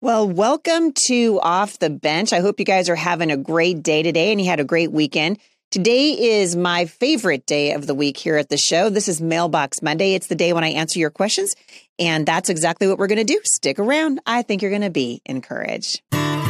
Well, welcome to Off the Bench. I hope you guys are having a great day today and you had a great weekend. Today is my favorite day of the week here at the show. This is Mailbox Monday. It's the day when I answer your questions, and that's exactly what we're going to do. Stick around. I think you're going to be encouraged.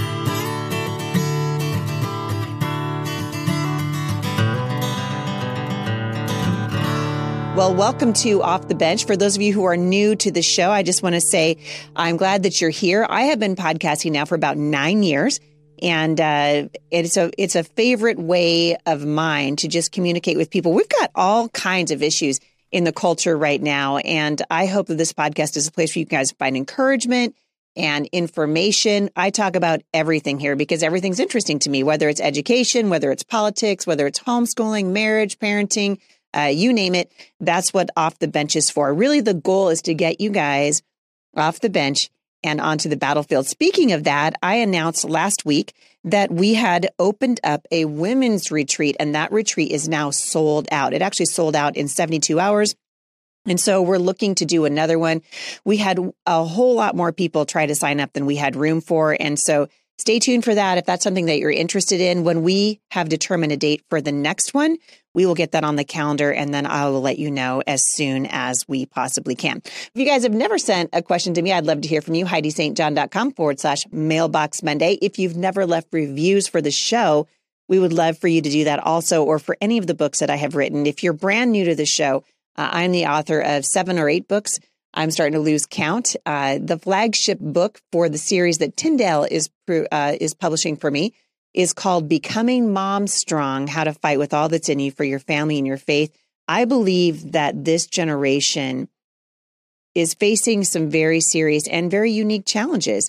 Well, welcome to Off the Bench. For those of you who are new to the show, I just want to say I'm glad that you're here. I have been podcasting now for about 9 years, and it's a favorite way of mine to just communicate with people. We've got all kinds of issues in the culture right now, and I hope that this podcast is a place where you guys find encouragement and information. I talk about everything here because everything's interesting to me, whether it's education, whether it's politics, whether it's homeschooling, marriage, parenting, you name it. That's what Off the Bench is for. Really, the goal is to get you guys off the bench and onto the battlefield. Speaking of that, I announced last week that we had opened up a women's retreat, and that retreat is now sold out. It actually sold out in 72 hours. And so we're looking to do another one. We had a whole lot more people try to sign up than we had room for. And so stay tuned for that. If that's something that you're interested in, when we have determined a date for the next one, we will get that on the calendar, and then I will let you know as soon as we possibly can. If you guys have never sent a question to me, I'd love to hear from you. HeidiSt.John.com/Mailbox Monday. If you've never left reviews for the show, we would love for you to do that also, or for any of the books that I have written. If you're brand new to the show, I'm the author of 7 or 8 books. I'm starting to lose count. The flagship book for the series that Tyndale is publishing for me is called Becoming Mom Strong, How to Fight with All That's in You for Your Family and Your Faith. I believe that this generation is facing some very serious and very unique challenges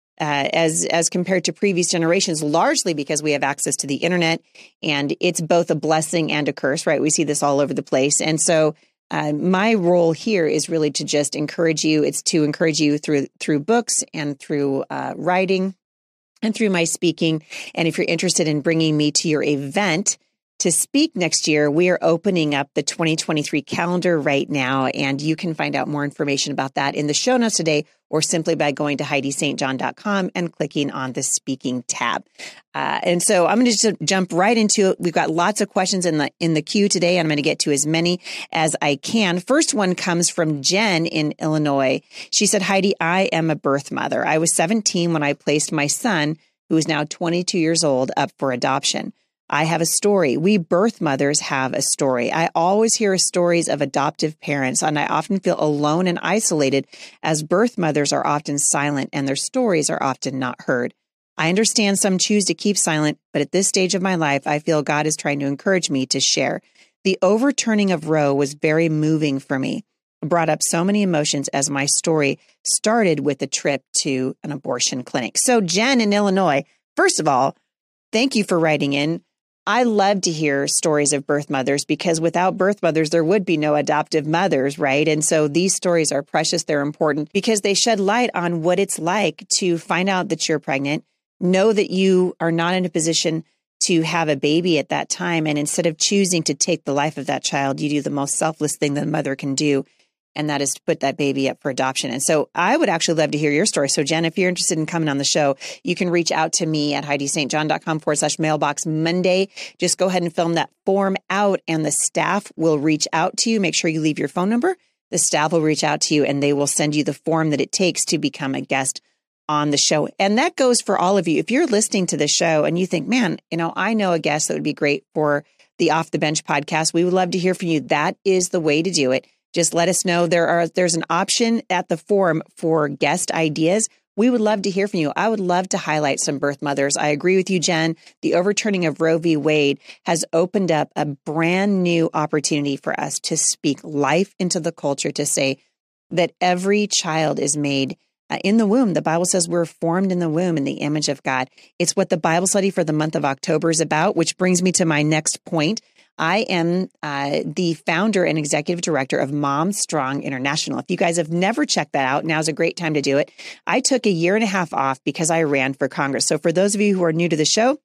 as compared to previous generations, largely because we have access to the internet, and it's both a blessing and a curse, right? We see this all over the place. And so my role here is really to just encourage you. It's to encourage you through books and through writing and through my speaking. And if you're interested in bringing me to your event to speak next year, we are opening up the 2023 calendar right now. And you can find out more information about that in the show notes today, or simply by going to HeidiSt.John.com and clicking on the speaking tab. And so I'm going to just jump right into it. We've got lots of questions in the queue today, and I'm going to get to as many as I can. First one comes from Jen in Illinois. She said, Heidi, I am a birth mother. I was 17 when I placed my son, who is now 22 years old, up for adoption. I have a story. We birth mothers have a story. I always hear stories of adoptive parents, and I often feel alone and isolated as birth mothers are often silent and their stories are often not heard. I understand some choose to keep silent, but at this stage of my life, I feel God is trying to encourage me to share. The overturning of Roe was very moving for me. It brought up so many emotions as my story started with a trip to an abortion clinic. So Jen in Illinois, first of all, thank you for writing in. I love to hear stories of birth mothers, because without birth mothers, there would be no adoptive mothers, right? And so these stories are precious. They're important because they shed light on what it's like to find out that you're pregnant, know that you are not in a position to have a baby at that time. And instead of choosing to take the life of that child, you do the most selfless thing that a mother can do, and that is to put that baby up for adoption. And so I would actually love to hear your story. So Jen, if you're interested in coming on the show, you can reach out to me at HeidiSt.John.com/Mailbox Monday. Just go ahead and fill that form out, and the staff will reach out to you. Make sure you leave your phone number. The staff will reach out to you, and they will send you the form that it takes to become a guest on the show. And that goes for all of you. If you're listening to the show and you think, man, I know a guest that would be great for the Off the Bench podcast, we would love to hear from you. That is the way to do it. Just let us know. There's an option at the forum for guest ideas. We would love to hear from you. I would love to highlight some birth mothers. I agree with you, Jen. The overturning of Roe v. Wade has opened up a brand new opportunity for us to speak life into the culture, to say that every child is made in the womb. The Bible says we're formed in the womb in the image of God. It's what the Bible study for the month of October is about, which brings me to my next point. I am the founder and executive director of Mom Strong International. If you guys have never checked that out, now's a great time to do it. I took a year and a half off because I ran for Congress. So for those of you who are new to the show,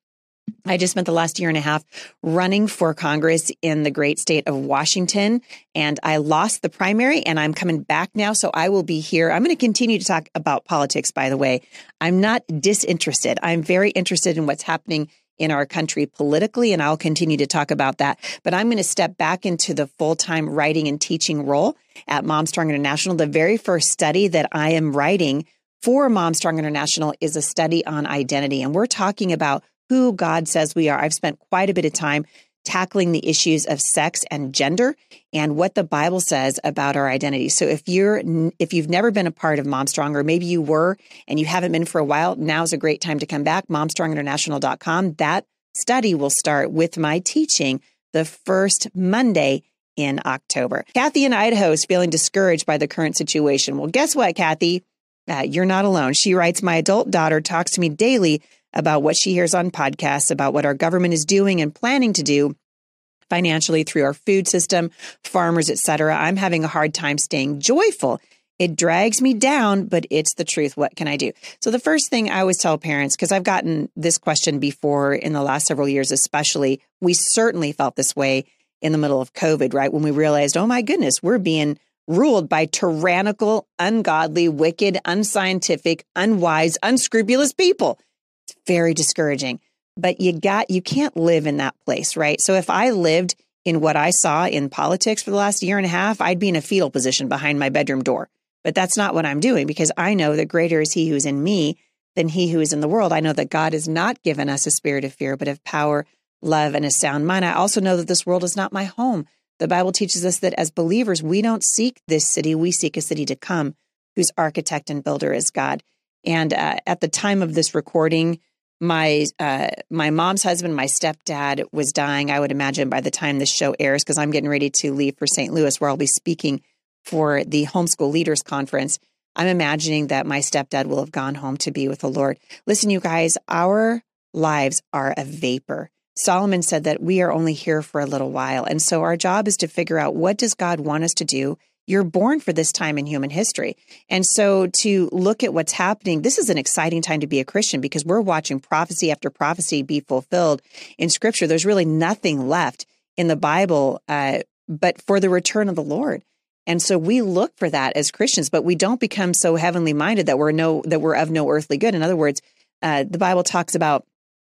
I just spent the last year and a half running for Congress in the great state of Washington, and I lost the primary, and I'm coming back now. So I will be here. I'm going to continue to talk about politics, by the way. I'm not disinterested. I'm very interested in what's happening in our country politically, and I'll continue to talk about that. But I'm going to step back into the full-time writing and teaching role at Mom Strong International. The very first study that I am writing for Mom Strong International is a study on identity, and we're talking about who God says we are. I've spent quite a bit of time tackling the issues of sex and gender and what the Bible says about our identity. So if you've never been a part of Mom Strong, or maybe you were and you haven't been for a while, now's a great time to come back. MomStrongInternational.com. That study will start with my teaching the first Monday in October. Kathy in Idaho is feeling discouraged by the current situation. Well, guess what, Kathy? You're not alone. She writes, my adult daughter talks to me daily about what she hears on podcasts, about what our government is doing and planning to do financially through our food system, farmers, etc. I'm having a hard time staying joyful. It drags me down, but it's the truth. What can I do? So the first thing I always tell parents, because I've gotten this question before in the last several years, especially, we certainly felt this way in the middle of COVID, right? When we realized, oh my goodness, we're being ruled by tyrannical, ungodly, wicked, unscientific, unwise, unscrupulous people. It's very discouraging, but you can't live in that place, right? So if I lived in what I saw in politics for the last year and a half, I'd be in a fetal position behind my bedroom door. But that's not what I'm doing, because I know that greater is he who is in me than he who is in the world. I know that God has not given us a spirit of fear, but of power, love, and a sound mind. I also know that this world is not my home. The Bible teaches us that as believers, we don't seek this city. We seek a city to come whose architect and builder is God. And at the time of this recording, my mom's husband, my stepdad, was dying, I would imagine, by the time this show airs, because I'm getting ready to leave for St. Louis, where I'll be speaking for the Homeschool Leaders Conference. I'm imagining that my stepdad will have gone home to be with the Lord. Listen, you guys, our lives are a vapor. Solomon said that we are only here for a little while. And so our job is to figure out, what does God want us to do? You're born for this time in human history. And so to look at what's happening, this is an exciting time to be a Christian, because we're watching prophecy after prophecy be fulfilled in Scripture. There's really nothing left in the Bible but for the return of the Lord. And so we look for that as Christians, but we don't become so heavenly minded that we're of no earthly good. In other words, the Bible talks about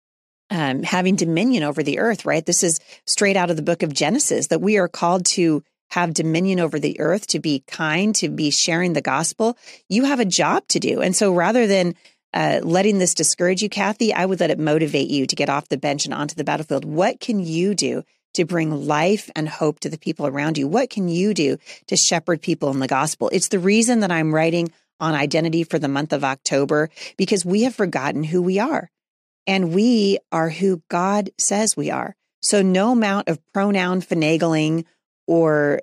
having dominion over the earth, right? This is straight out of the book of Genesis, that we are called to have dominion over the earth, to be kind, to be sharing the gospel. You have a job to do. And so rather than letting this discourage you, Kathy, I would let it motivate you to get off the bench and onto the battlefield. What can you do to bring life and hope to the people around you? What can you do to shepherd people in the gospel? It's the reason that I'm writing on identity for the month of October, because we have forgotten who we are. And we are who God says we are. So no amount of pronoun finagling or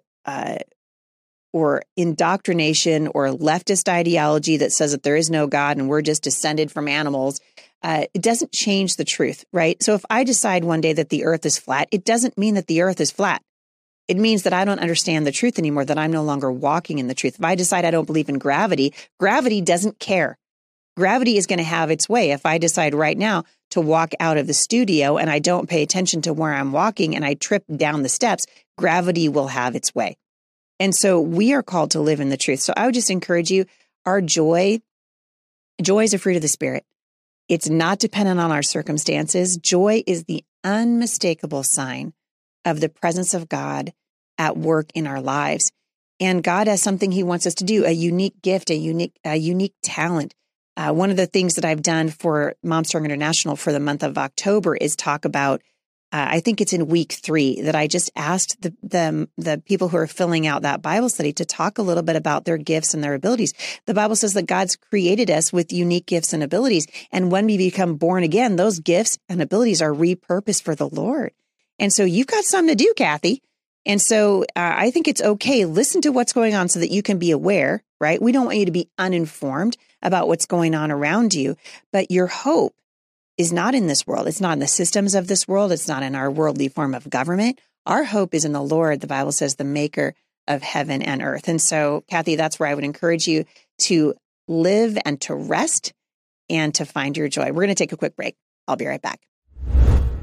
indoctrination or leftist ideology that says that there is no God and we're just descended from animals, it doesn't change the truth, right? So if I decide one day that the earth is flat, it doesn't mean that the earth is flat. It means that I don't understand the truth anymore, that I'm no longer walking in the truth. If I decide I don't believe in gravity, gravity doesn't care. Gravity is going to have its way. If I decide right now to walk out of the studio and I don't pay attention to where I'm walking and I trip down the steps, gravity will have its way. And so we are called to live in the truth. So I would just encourage you, our joy is a fruit of the Spirit. It's not dependent on our circumstances. Joy is the unmistakable sign of the presence of God at work in our lives. And God has something he wants us to do, a unique gift, a unique talent. One of the things that I've done for Mom Strong International for the month of October is talk about, I think it's in week 3, that I just asked the people who are filling out that Bible study to talk a little bit about their gifts and their abilities. The Bible says that God's created us with unique gifts and abilities. And when we become born again, those gifts and abilities are repurposed for the Lord. And so you've got something to do, Kathy. And so I think it's okay. Listen to what's going on so that you can be aware, right? We don't want you to be uninformed about what's going on around you, but your hope is not in this world. It's not in the systems of this world. It's not in our worldly form of government. Our hope is in the Lord, the Bible says, the maker of heaven and earth. And so, Kathy, that's where I would encourage you to live and to rest and to find your joy. We're going to take a quick break. I'll be right back.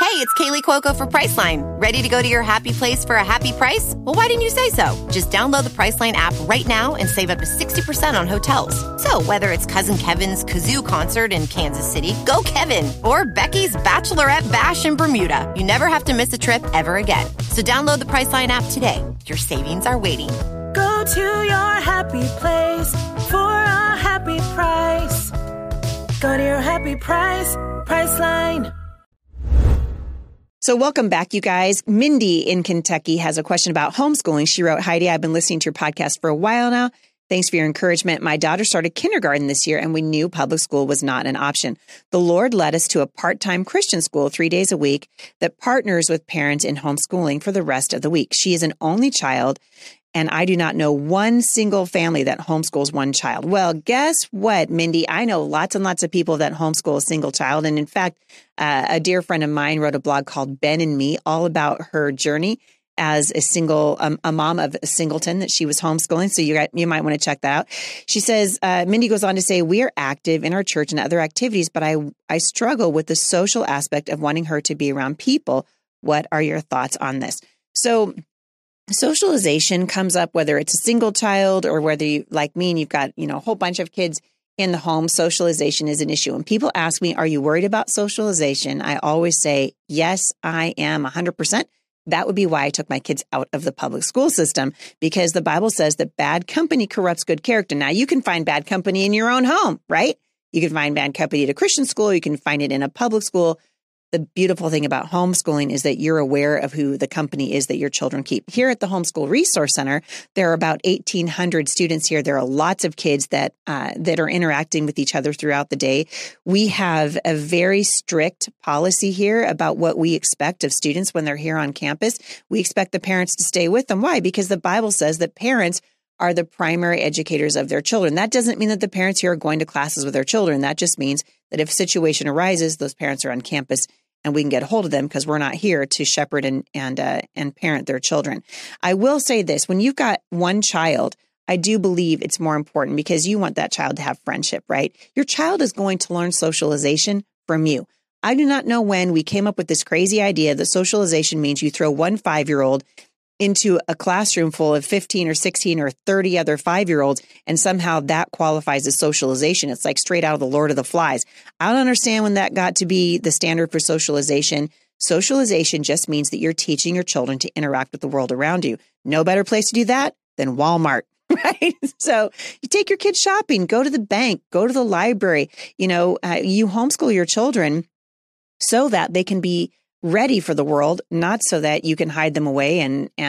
Hey, it's Kaylee Cuoco for Priceline. Ready to go to your happy place for a happy price? Well, why didn't you say so? Just download the Priceline app right now and save up to 60% on hotels. So whether it's Cousin Kevin's Kazoo Concert in Kansas City, go Kevin, or Becky's Bachelorette Bash in Bermuda, you never have to miss a trip ever again. So download the Priceline app today. Your savings are waiting. Go to your happy place for a happy price. Go to your happy price, Priceline. So welcome back, you guys. Mindy in Kentucky has a question about homeschooling. She wrote, Heidi, I've been listening to your podcast for a while now. Thanks for your encouragement. My daughter started kindergarten this year, and we knew public school was not an option. The Lord led us to a part-time Christian school 3 days a week that partners with parents in homeschooling for the rest of the week. She is an only child, and I do not know one single family that homeschools one child. Well, guess what, Mindy? I know lots and lots of people that homeschool a single child. And in fact, a dear friend of mine wrote a blog called Ben and Me, all about her journey as a mom of a singleton that she was homeschooling. So you might want to check that out. She says, Mindy goes on to say, we are active in our church and other activities, but I struggle with the social aspect of wanting her to be around people. What are your thoughts on this? So socialization comes up whether it's a single child or whether you, like me, and you've got, a whole bunch of kids in the home. Socialization is an issue. When people ask me, are you worried about socialization? I always say, yes, I am 100%. That would be why I took my kids out of the public school system, because the Bible says that bad company corrupts good character. Now, you can find bad company in your own home, right? You can find bad company at a Christian school. You can find it in a public school. The beautiful thing about homeschooling is that you're aware of who the company is that your children keep. Here at the Homeschool Resource Center, there are about 1,800 students here. There are lots of kids that are interacting with each other throughout the day. We have a very strict policy here about what we expect of students when they're here on campus. We expect the parents to stay with them. Why? Because the Bible says that parents are the primary educators of their children. That doesn't mean that the parents here are going to classes with their children. That just means that if a situation arises, those parents are on campus and we can get a hold of them because we're not here to shepherd and parent their children. I will say this, when you've got one child, I do believe it's more important because you want that child to have friendship, right? Your child is going to learn socialization from you. I do not know when we came up with this crazy idea that socialization means you throw one 5-year-old into a classroom full of 15 or 16 or 30 other 5-year-olds, and somehow that qualifies as socialization. It's like straight out of the Lord of the Flies. I don't understand when that got to be the standard for socialization. Socialization just means that you're teaching your children to interact with the world around you. No better place to do that than Walmart, right? So you take your kids shopping, go to the bank, go to the library. You homeschool your children so that they can be ready for the world, not so that you can hide them away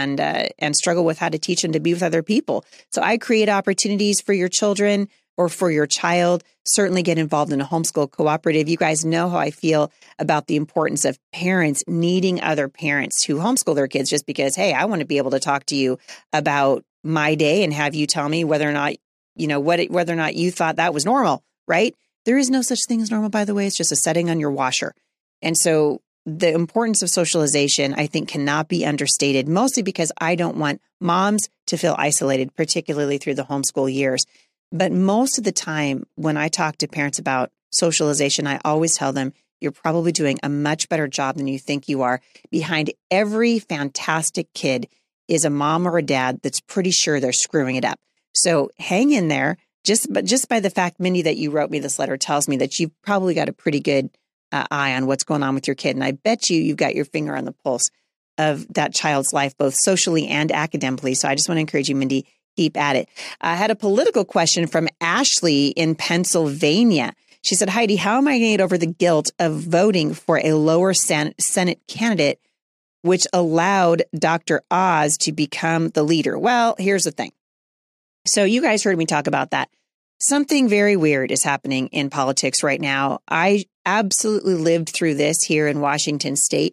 and struggle with how to teach them to be with other people. So I create opportunities for your children or for your child. Certainly get involved in a homeschool cooperative. You guys know how I feel about the importance of parents needing other parents who homeschool their kids, just because, hey, I want to be able to talk to you about my day and have you tell me whether or not, whether or not you thought that was normal, right? There is no such thing as normal, by the way. It's just a setting on your washer. And so the importance of socialization, I think, cannot be understated, mostly because I don't want moms to feel isolated, particularly through the homeschool years. But most of the time when I talk to parents about socialization, I always tell them, you're probably doing a much better job than you think you are. Behind every fantastic kid is a mom or a dad that's pretty sure they're screwing it up. So hang in there. Just by the fact, Mindy, that you wrote me this letter tells me that you've probably got a pretty good eye on what's going on with your kid. And I bet you've got your finger on the pulse of that child's life, both socially and academically. So I just want to encourage you, Mindy, keep at it. I had a political question from Ashley in Pennsylvania. She said, Heidi, how am I going to get over the guilt of voting for a lower Senate candidate, which allowed Dr. Oz to become the leader? Well, here's the thing. So you guys heard me talk about that. Something very weird is happening in politics right now. I absolutely lived through this here in Washington State,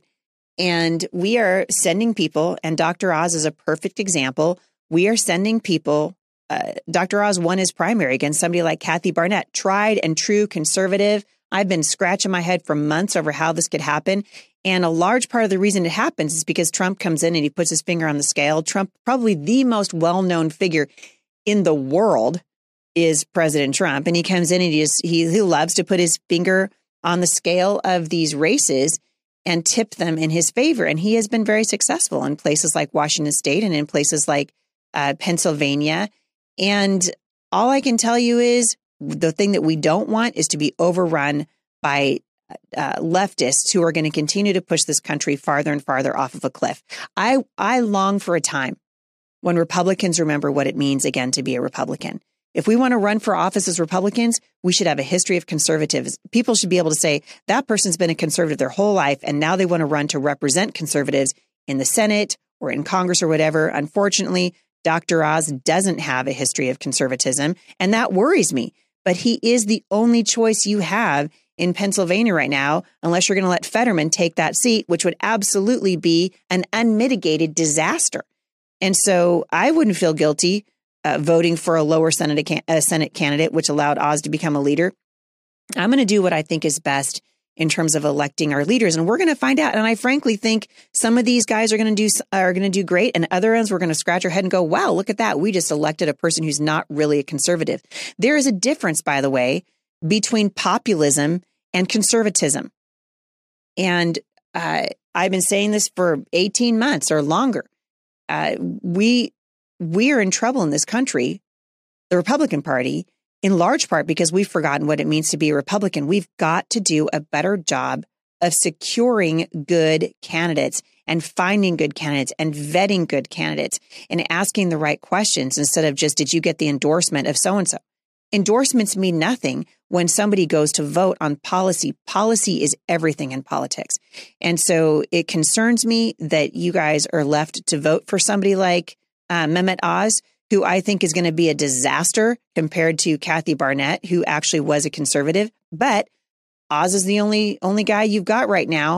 and we are sending people, and Dr. Oz is a perfect example. We are sending people. Dr. Oz won his primary against somebody like Kathy Barnett, tried and true conservative. I've been scratching my head for months over how this could happen. And a large part of the reason it happens is because Trump comes in and he puts his finger on the scale. Trump, probably the most well-known figure in the world, is President Trump. And he comes in and he loves to put his finger on the scale of these races. and tip them in his favor. And he has been very successful in places like Washington State and in places like Pennsylvania. And all I can tell you is the thing that we don't want is to be overrun by leftists who are going to continue to push this country farther and farther off of a cliff. I long for a time when Republicans remember what it means again to be a Republican. If we want to run for office as Republicans, we should have a history of conservatives. People should be able to say that person's been a conservative their whole life, and now they want to run to represent conservatives in the Senate or in Congress or whatever. Unfortunately, Dr. Oz doesn't have a history of conservatism, and that worries me. But he is the only choice you have in Pennsylvania right now, unless you're going to let Fetterman take that seat, which would absolutely be an unmitigated disaster. And so I wouldn't feel guilty voting for a lower Senate candidate, which allowed Oz to become a leader. I'm going to do what I think is best in terms of electing our leaders, and we're going to find out. And I frankly think some of these guys are going to do great, and other ones we're going to scratch our head and go, "Wow, look at that! We just elected a person who's not really a conservative." There is a difference, by the way, between populism and conservatism, and I've been saying this for 18 months or longer. We are in trouble in this country, the Republican Party, in large part because we've forgotten what it means to be a Republican. We've got to do a better job of securing good candidates and finding good candidates and vetting good candidates and asking the right questions instead of just, did you get the endorsement of so-and-so? Endorsements mean nothing when somebody goes to vote on policy. Policy is everything in politics. And so it concerns me that you guys are left to vote for somebody like Mehmet Oz, who I think is going to be a disaster compared to Kathy Barnett, who actually was a conservative. But Oz is the only guy you've got right now.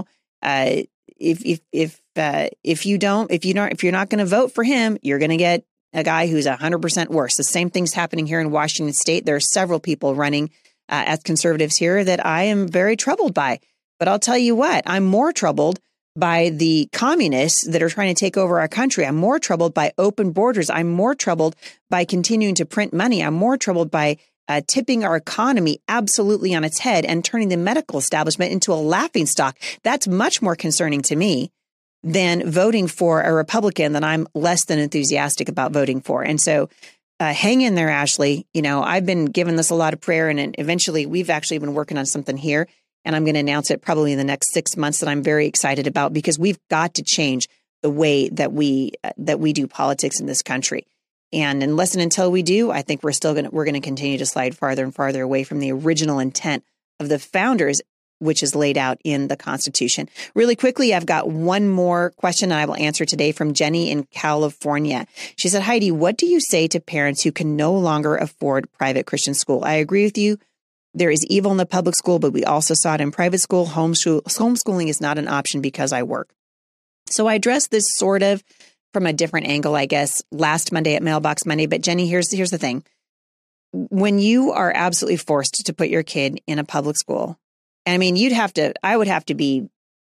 If you're not going to vote for him, you're going to get a guy who's 100% worse. The same thing's happening here in Washington State. There are several people running as conservatives here that I am very troubled by. But I'll tell you what, I'm more troubled by the communists that are trying to take over our country. I'm more troubled by open borders. I'm more troubled by continuing to print money. I'm more troubled by tipping our economy absolutely on its head and turning the medical establishment into a laughingstock. That's much more concerning to me than voting for a Republican that I'm less than enthusiastic about voting for. And so hang in there, Ashley. You know, I've been giving this a lot of prayer, and eventually we've actually been working on something here. And I'm going to announce it probably in the next 6 months that I'm very excited about, because we've got to change the way that we do politics in this country. And unless and until we do, I think we're going to continue to slide farther and farther away from the original intent of the founders, which is laid out in the Constitution. Really quickly, I've got one more question I will answer today from Jenny in California. She said, Heidi, what do you say to parents who can no longer afford private Christian school? I agree with you. There is evil in the public school, but we also saw it in private school. Homeschooling is not an option because I work. So I addressed this sort of from a different angle, I guess, last Monday at Mailbox Monday. But Jenny, here's the thing. When you are absolutely forced to put your kid in a public school, I mean, I would have to be,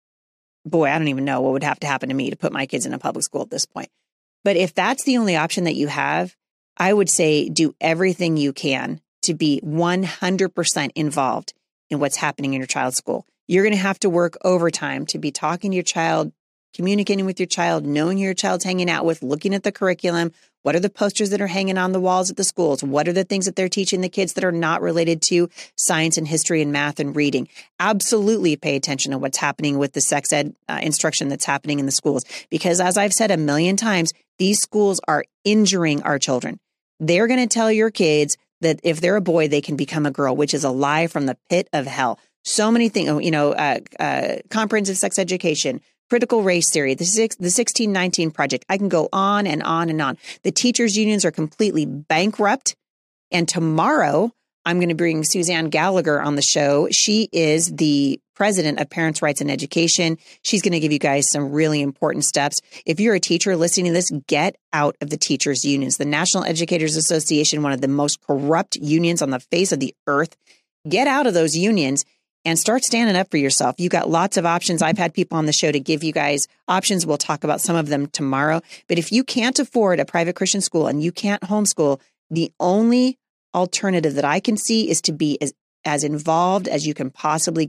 I don't even know what would have to happen to me to put my kids in a public school at this point. But if that's the only option that you have, I would say do everything you can to be 100% involved in what's happening in your child's school. You're going to have to work overtime to be talking to your child, communicating with your child, knowing who your child's hanging out with, looking at the curriculum. What are the posters that are hanging on the walls at the schools? What are the things that they're teaching the kids that are not related to science and history and math and reading? Absolutely pay attention to what's happening with the sex ed instruction that's happening in the schools. Because as I've said a million times, these schools are injuring our children. They're going to tell your kids that if they're a boy, they can become a girl, which is a lie from the pit of hell. So many things, comprehensive sex education, critical race theory, the 1619 Project. I can go on and on and on. The teachers' unions are completely bankrupt. And tomorrow, I'm going to bring Suzanne Gallagher on the show. She is the president of Parents' Rights in Education. She's going to give you guys some really important steps. If you're a teacher listening to this, get out of the teachers' unions. The National Educators Association, one of the most corrupt unions on the face of the earth. Get out of those unions and start standing up for yourself. You got lots of options. I've had people on the show to give you guys options. We'll talk about some of them tomorrow. But if you can't afford a private Christian school and you can't homeschool, the only alternative that I can see is to be as involved as you can possibly get.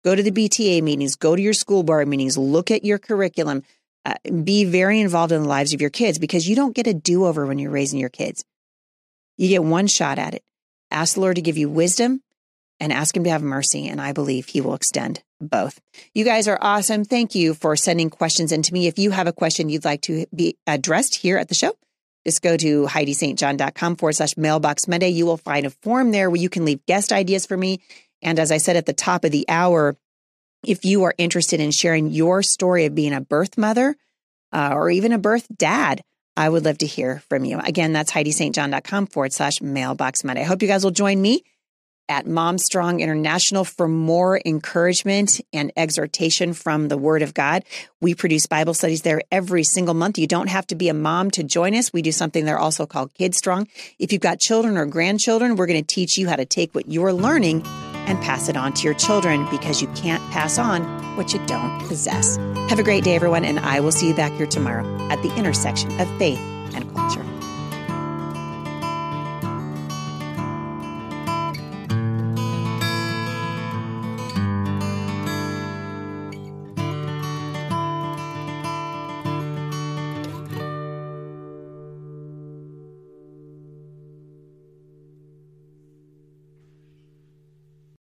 Go to the BTA meetings, go to your school board meetings, look at your curriculum, be very involved in the lives of your kids, because you don't get a do-over when you're raising your kids. You get one shot at it. Ask the Lord to give you wisdom and ask him to have mercy. And I believe he will extend both. You guys are awesome. Thank you for sending questions in to me. If you have a question you'd like to be addressed here at the show, just go to HeidiSt.John.com/mailbox Monday. You will find a form there where you can leave guest ideas for me. And as I said at the top of the hour, if you are interested in sharing your story of being a birth mother or even a birth dad, I would love to hear from you. Again, that's HeidiSt.John.com/mailbox Monday. I hope you guys will join me at Mom Strong International for more encouragement and exhortation from the Word of God. We produce Bible studies there every single month. You don't have to be a mom to join us. We do something there also called Kids Strong. If you've got children or grandchildren, we're going to teach you how to take what you're learning and pass it on to your children, because you can't pass on what you don't possess. Have a great day, everyone, and I will see you back here tomorrow at the intersection of faith and culture.